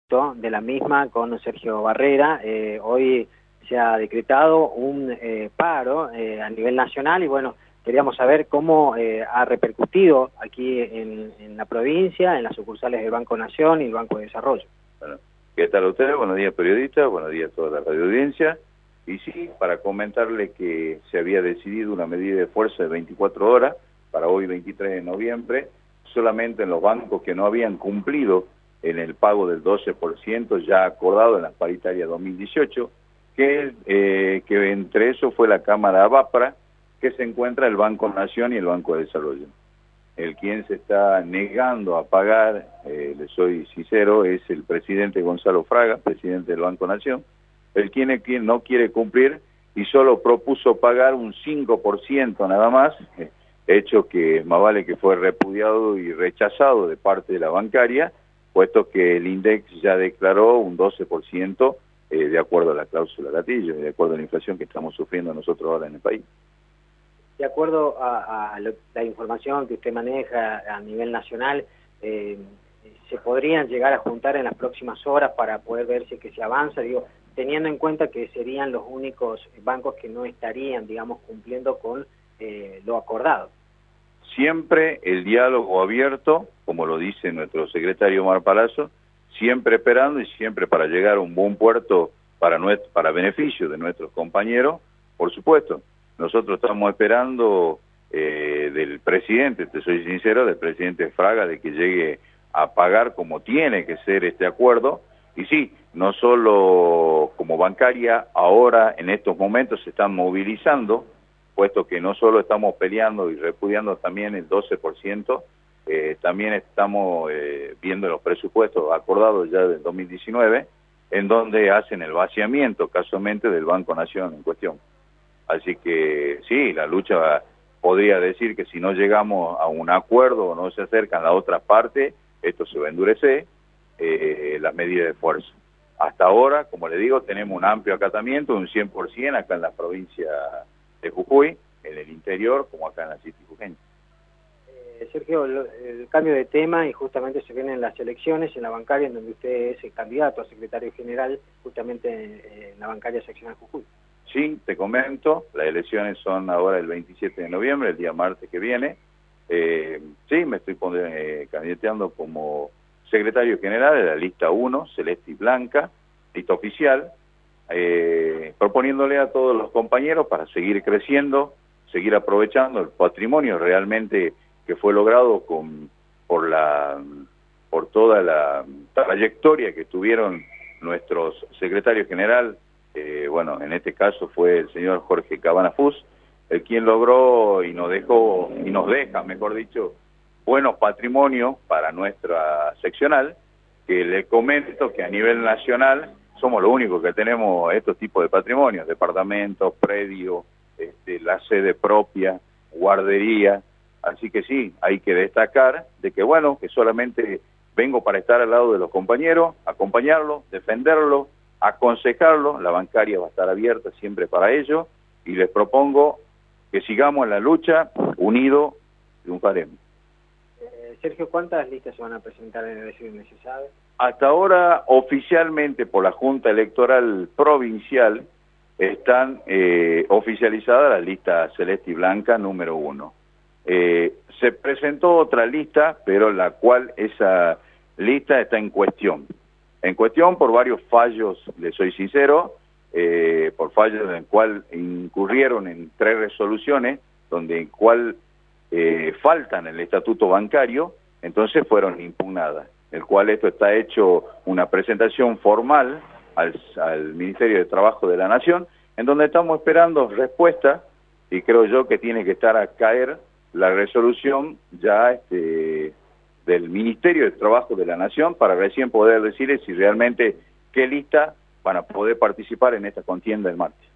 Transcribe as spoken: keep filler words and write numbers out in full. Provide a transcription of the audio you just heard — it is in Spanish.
producto de la misma con Sergio Barrera. Eh, hoy se ha decretado un eh, paro eh, a nivel nacional y bueno, queríamos saber cómo eh, ha repercutido aquí en, en la provincia, en las sucursales del Banco Nación y el Banco de Desarrollo. Bueno, ¿qué tal ustedes? Buenos días, periodistas, buenos días a toda la radioaudiencia. Y sí, para comentarle que se había decidido una medida de fuerza de veinticuatro horas para hoy veintitrés de noviembre, solamente en los bancos que no habían cumplido en el pago del doce por ciento ya acordado en la paritaria dos mil dieciocho, que, eh, que entre eso fue la Cámara ABAPRA, que se encuentra el Banco Nación y el Banco de Desarrollo. El quien se está negando a pagar, eh, le soy sincero, es el presidente Gonzalo Fraga, presidente del Banco Nación, el quien, el quien no quiere cumplir y solo propuso pagar un cinco por ciento nada más, eh, hecho que más vale que fue repudiado y rechazado de parte de la bancaria, puesto que el INDEX ya declaró un doce por ciento eh, de acuerdo a la cláusula gatillo, de acuerdo a la inflación que estamos sufriendo nosotros ahora en el país. De acuerdo a, a lo, la información que usted maneja a nivel nacional, eh, ¿se podrían llegar a juntar en las próximas horas para poder ver si es que se avanza? Digo, teniendo en cuenta que serían los únicos bancos que no estarían, digamos, cumpliendo con eh, lo acordado. Siempre el diálogo abierto, como lo dice nuestro secretario Omar Palazzo, siempre esperando y siempre para llegar a un buen puerto para, nuestro, para beneficio de nuestros compañeros, por supuesto. Nosotros estamos esperando eh, del presidente, te soy sincero, del presidente Fraga, de que llegue a pagar como tiene que ser este acuerdo. Y sí, no solo como bancaria, ahora en estos momentos se están movilizando, puesto que no solo estamos peleando y repudiando también el doce por ciento, eh, también estamos eh, viendo los presupuestos acordados ya del dos mil diecinueve, en donde hacen el vaciamiento casualmente del Banco Nación en cuestión. Así que sí, la lucha podría decir que si no llegamos a un acuerdo o no se acercan las otras partes, esto se va a endurecer, eh, las medidas de fuerza. Hasta ahora, como le digo, tenemos un amplio acatamiento, un cien por ciento acá en la provincia de Jujuy, en el interior, como acá en la City Jujeña. Eh, Sergio, lo, el cambio de tema y justamente se vienen las elecciones en la bancaria, en donde usted es el candidato a secretario general, justamente en la bancaria seccional Jujuy. Sí, te comento, las elecciones son ahora el veintisiete de noviembre, el día martes que viene. Eh, sí, me estoy eh, candidateando como secretario general de la lista uno, celeste y blanca, lista oficial, eh, proponiéndole a todos los compañeros para seguir creciendo, seguir aprovechando el patrimonio realmente que fue logrado con por la por toda la trayectoria que tuvieron nuestros secretarios general. Eh, bueno, en este caso fue el señor Jorge Cabana Fus, el quien logró y nos dejó, y nos deja, mejor dicho, buenos patrimonios para nuestra seccional, que le comento que a nivel nacional somos los únicos que tenemos estos tipos de patrimonios, departamentos, predios, este, la sede propia, guardería, así que sí, hay que destacar de que bueno, que solamente vengo para estar al lado de los compañeros, acompañarlos, defenderlos, aconsejarlo, la bancaria va a estar abierta siempre para ello, y les propongo que sigamos en la lucha, unidos, triunfaremos. Eh, Sergio, ¿cuántas listas se van a presentar en el elección, se sabe? Hasta ahora, oficialmente por la Junta Electoral Provincial, están eh, oficializadas las listas celeste y blanca número uno. Eh, se presentó otra lista, pero la cual esa lista está en cuestión. En cuestión por varios fallos, le soy sincero, eh, por fallos en el cual incurrieron en tres resoluciones, donde en cual eh, faltan el estatuto bancario, entonces fueron impugnadas, el cual esto está hecho una presentación formal al, al Ministerio de Trabajo de la Nación, en donde estamos esperando respuesta, y creo yo que tiene que estar a caer la resolución ya este del Ministerio de Trabajo de la Nación para recién poder decirles si realmente qué lista van a poder participar en esta contienda el martes.